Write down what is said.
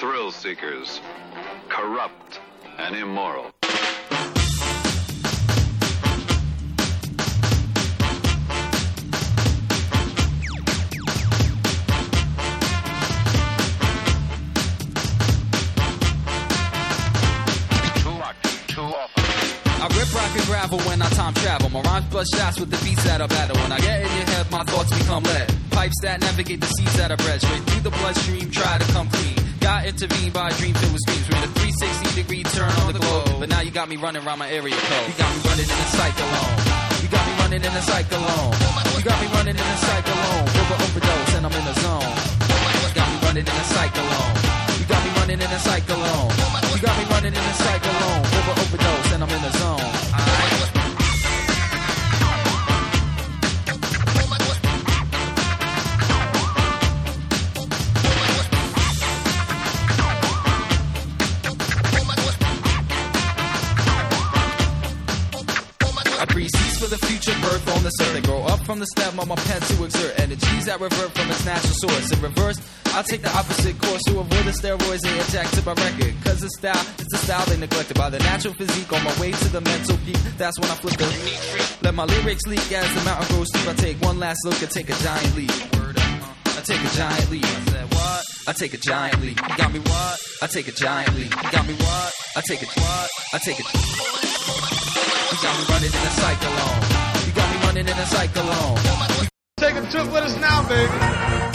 thrill seekers, corrupt and immoral. I rip rock and gravel when I time travel. My rhymes bust shots with the beats that I battle. When I get in your head, my thoughts become lead. Pipes that navigate the seas that I bred. Straight through the bloodstream, try to come clean. Got intervened by a dream filled with screams. Made a 360-degree turn on the globe. But now you got me running around my area code. You got me running in a cyclone. You got me running in a cyclone. You got me running in a cyclone. Overdose and I'm in the zone. You got me running in a cyclone. You got me running in a cyclone. You got me running in a cyclone. Overdose and I'm in the zone. For the future birth on this earth, I grow up from the stem of my pen to exert energies that revert from its natural source. In reverse, I take the opposite course to avoid the steroids they attack to my record. Cause the style, it's the style they neglected by the natural physique. On my way to the mental peak, that's when I flip the let my lyrics leak as the mountain grows steep. I take one last look and take a giant leap. I take a giant leap. I said what? I take a giant leap. You got me what? I take a giant leap. You got me what? I take a what? I take a. You got me running in a cyclone. You got me running in a cyclone. Take a trip with us now, baby.